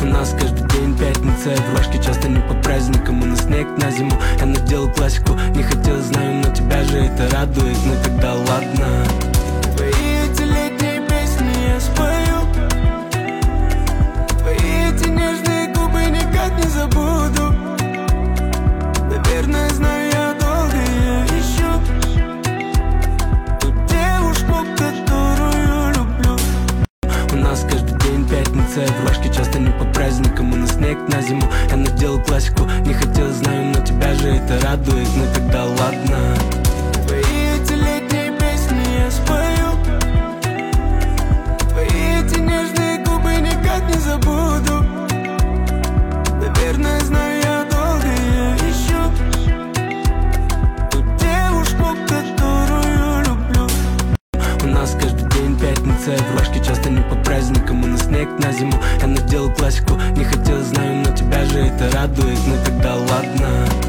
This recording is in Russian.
У нас каждый день пятница, рубашки часто не по праздникам. У нас снег на зиму, я надел классику. Не хотел, знаю, но тебя же это радует. Ну тогда ладно. Твои эти летние песни я спою, твои эти нежные губы никак не забуду. Наверное, знаю, я долго ее ищу, ту девушку, которую люблю. У нас каждый день пятница, рубашки часто не по праздникам. У нас снег на зиму, я надел классику. Не хотел, знаю, но тебя же это радует. Ну тогда ладно. Твои эти летние песни я спою, твои эти нежные губы никак не забуду. Наверное, знаю, я долго ее ищу, ту девушку, которую люблю. У нас каждый день пятница, рубашки часто не по праздникам. У нас снег на зиму, я надел классику. Не хотел, знаю, но тебя же это радует. Ну тогда ладно.